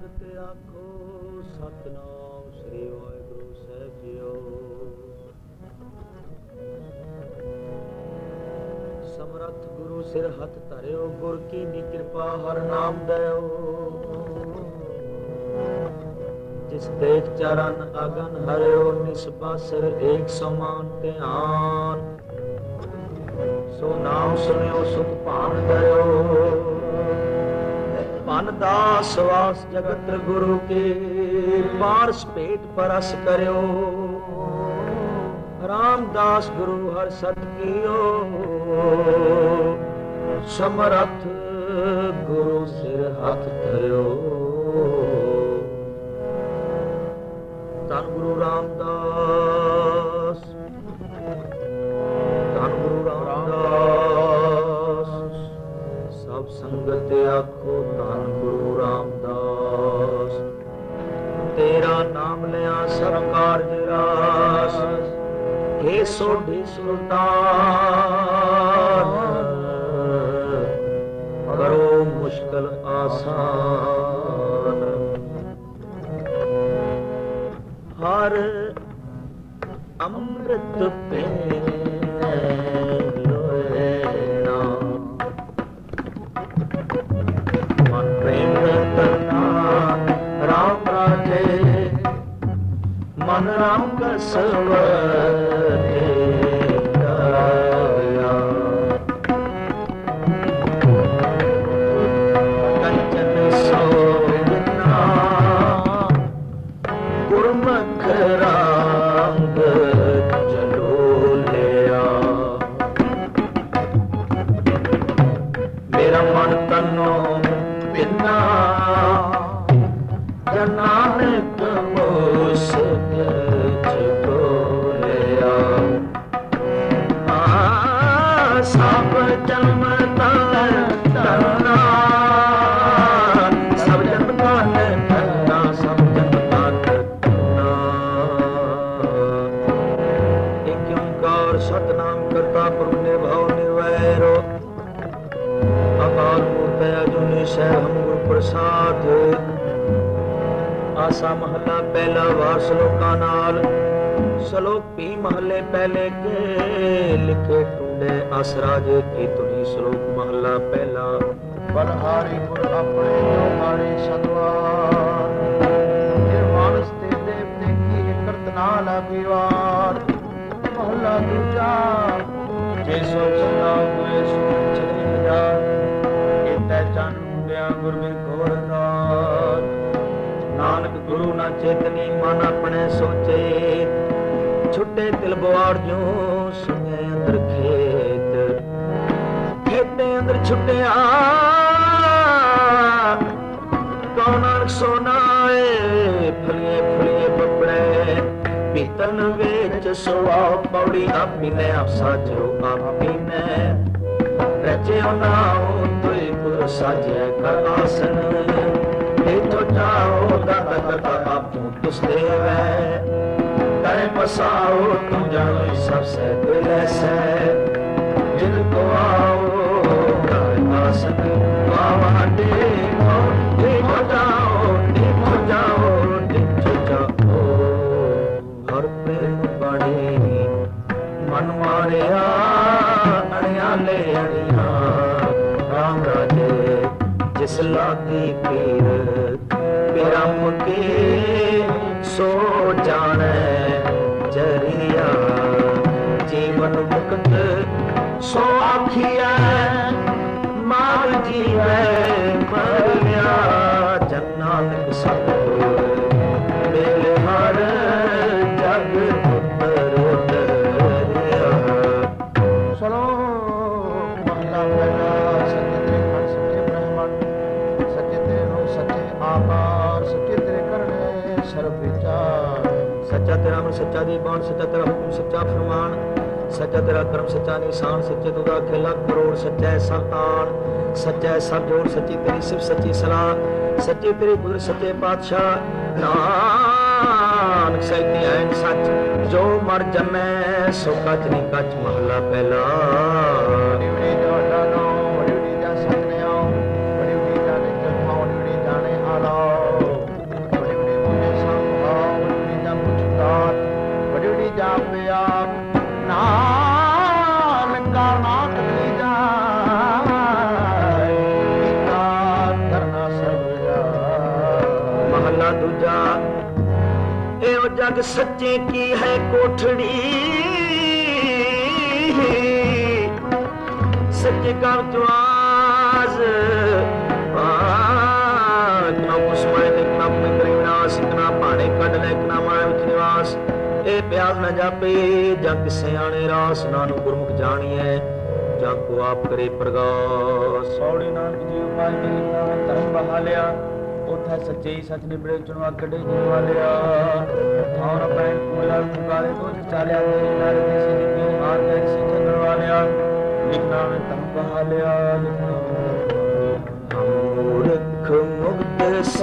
ਤੇ ਆਖੋ ਸਤਨਾਮ ਸ੍ਰੀ ਵਾਹਿਗੁਰੂ ਸਾਹਿਬ ਜੀਓ। ਸਮਰੱਥ ਗੁਰੂ ਸਿਰ ਹੱਥ ਧਰਿਓ, ਗੁਰ ਕੀ ਨੀ ਕਿਰਪਾ ਹਰ ਨਾਮ ਦਇਓ। ਜਿਸ ਦੇਖ ਚਰਨ ਅਗਨ ਹਰਿਓ, ਨਿਸਬਾ ਸਿਰ ਏਕ ਸਮਾਨ ਧਿਆਨ। ਸੋ ਨਾਮ ਸੁਣਿਓ ਸੁਖ ਭਾਨ ਦਇਓ। मन दास वास जगत गुरु के, पारस पेट परस करियो। रामदास गुरु हर सत कियो, समरथ गुरु सिर हाथ धरियो। धन गुरु रामदास, धन गुरु रामदास। सब संगत आखो धन गुरु रामदास। तेरा नाम लिया सब कारज रास, हे सोढ़ी सुल्तान। करो मुश्किल आसान, हर अमृत पीने लोएना। मन प्रेम रतना राम राजे, मन राम का सवरे दया। कंचन सोजना गुरमुख रंग चलो लिया। मेरा मन तनो बिना नानक मुस्किल बोलिया। सब जन्म तरना, सब जन्म तरना, सब जन्म तरना। एक ओंकार सतनाम करता पुरख निर्भव निर्वैरो। अकाल मूर्त अजूनी सहम गुरु प्रसाद। आसा महला पहला वार श्लोका नाल। श्लोक भी महले पहले के लिखे टूंडे आसराजे की तुनी। श्लोक महला पहला। बलहारी गुर अपने जो हारे सतवार। जे मानस ते देवते की करत ना लागिवार। महला दूजा। जे सो चंदा हुए सुख चले हजार। इतै चन मुंडिया गुरबिर घोरदार। नानक गुरु ना चेतनी मन अपने सोचे। छुट्टे तिल बुआड़ जो सुने अंदर खेत। खेते अंदर छुट्टिया कौन नानक सोना फलिए फलिए बपड़े। पीतन वेच सुआओ पौड़ी आपी ने आप साजो आपी ने। रचे नाओ तुई पुर साजे कर आसन। तो जाओ दादा दादा आपू तुस देवे। करे पसाओ तुम जानो सबसे दिल से। जिनको आओ आसन बाबा देखो। देखो जाओ देखो जाओ देखो जाओ। हर प्रेम बड़ी मन मारिया अड़िया ले अड़िया। राम राजे जिस लागी पीर बिरम के सो जाने जरिया। जीवन मुक्त सो आखिया मार जीवे मरिया। जन नानक सतगुर मेरे हर जग पुत्र दरिया। सुनो महला पहला। सच्चे तेरे खंड सच्चे ब्रह्मंड, सच्चे तेरे रूप सच्चे आकार, सच्चे तेरे करने सर्व विचार। सच्चा तेरा अमर सच्चा दीवान, सच्चा तेरा हुक्म सच्चा फरमान। सच्चा तेरा कर्म सच्चा निशान। सच्चे तुदा खेला करोड़ सच्चा है सरतान। सच्चा है सब जोड़ सच्ची तेरी सिर्फ सच्ची सलाह। सच्ची तेरी कुदरत सच्चे पातशाह। नानक सच्ची ऐन सच जो मर जमै सो कच नहीं कच। महला पहला। बड़ी जग सच्चे की है कोठड़ी, सच्चे का विश्वास इतना कुसमाए इतना अपने विनाश इतना भाने कढ ले इतना माया विच निवास। ए प्यास न जापे जां किसे आने रास, नानक गुरमुख जानिए जां को आप करे प्रगास। सौड़ी नानक जी उपाय मेरी नाम धर्म बहालिया, उठा सच्चे सच निबड़े चुनवा कड़े जिनवा लिया। और पैन पूरा काले तो चालिया तेरी नारे से जिंदगी हार गए से चंदवा लिया। लिखना में तम बहा लिया, लिखना मूर्ख मुक्त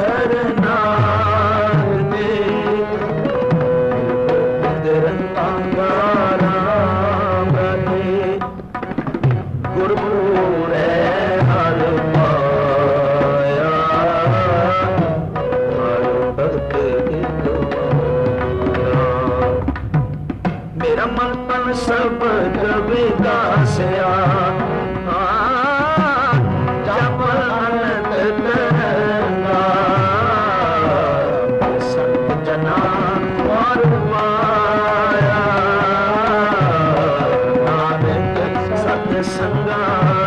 सरनार दे निरंतांगारा बने गुरपुर हर मन तन सब कविता से जब अनंत तरंगा संत जना और माया नानक सत्य संगा।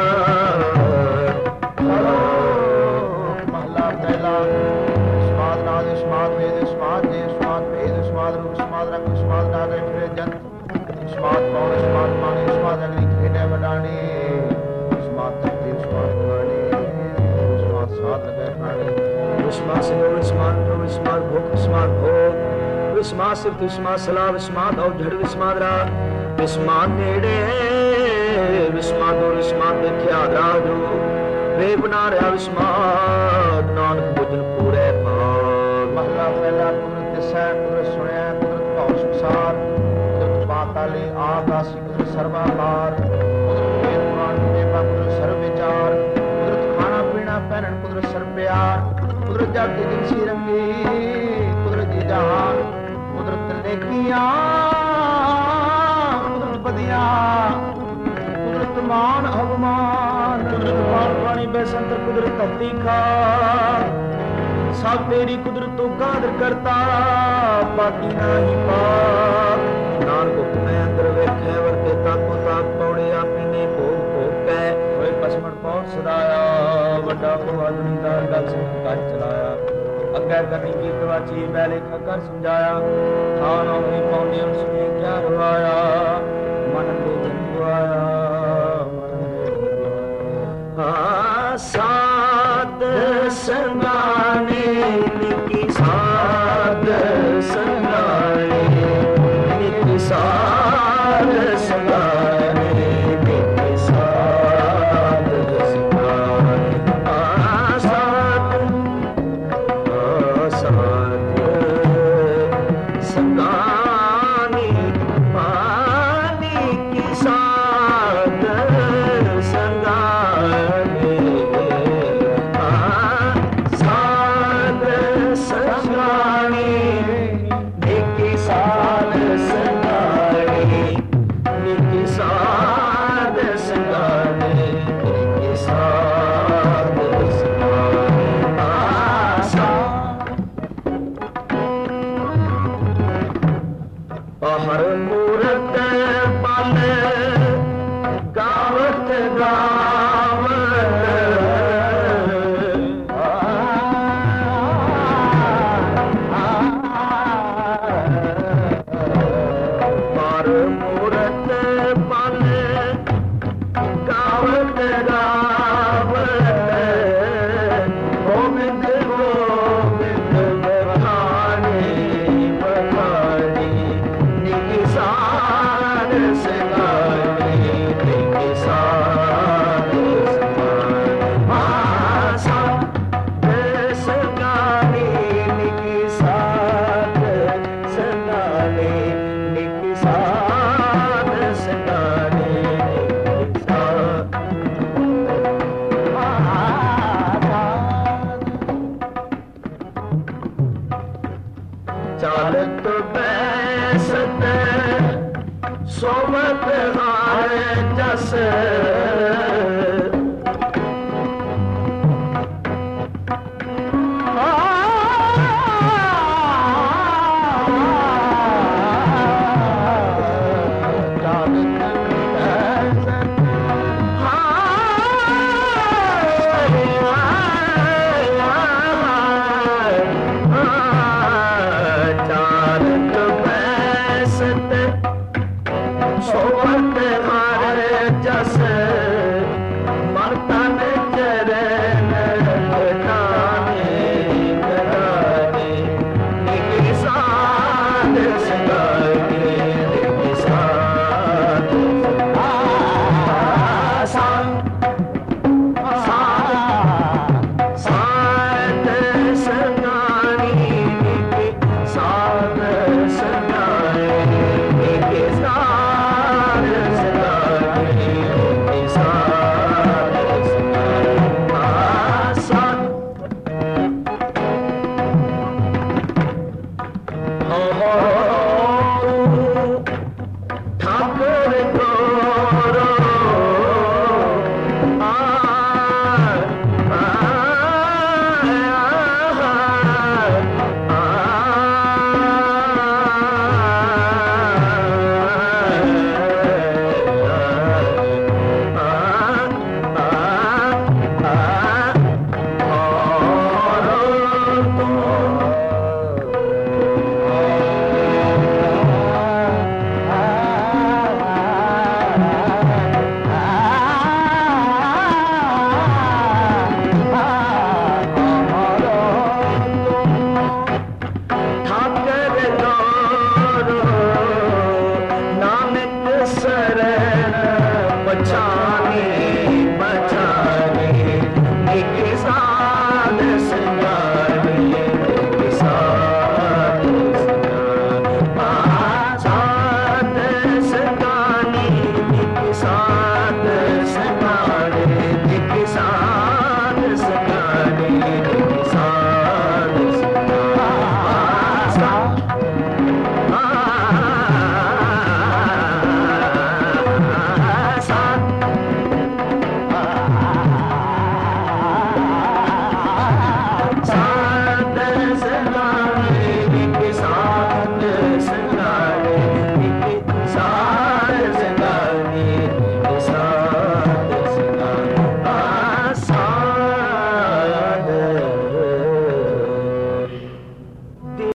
महला पहला स्वाद नाद स्वाद वेद स्वाद देव स्वाद भेद स्वाद रूप स्वाद रंग स्वाद नाग फिर जंत स्वाद पौन स्वाद पानी स्वाद अग्नि खेड़े बडानी स्वाद धरती स्वाद गाड़ी स्वाद स्वाद लगे प्राणी विस्मा से विस्मान तो विस्माद भोग विस्माद भोग विस्मा सिर्फ विस्मा सला विस्माद और झड़ विस्मादरा विस्माद नेड़े विस्माद और विस्माद देखिया राजू वे बना रहा विस्माद नानक भोजन पूरे भाग। महला पहला कुदरत दिसै कुदरत सुनया कुदरत भाव संसार पाताले आकाशी कुदरत सर्वाकार कुदरत वेद पुराण देवा कुदरत सर्व विचार कुदरत खाना पीना पहनन कुदरत सर्व प्यार कुदरत जाति जिनसी रंगी कुदरत जी जहान कुदरत नेकियां कुदरत बदियां कुदरत मान अवमान कुदरत पान पानी बेसंतर कुदरत धरती खा सब तेरी कुदरत तो कादर करता बाकी नहीं पाक। नानक हुक्मै अंदर वेखे वरते ताको ताक पौड़े आपी ने भोग भोग कै होए पसमण पौड़ सदाया वड्डा भोआ दुनीदार गल सुन कर चलाया अग्गै करनी की तवाची बैले खकर समझाया थान होई पौंदे उसने क्या रवाया मन दे जन गवाया मन दे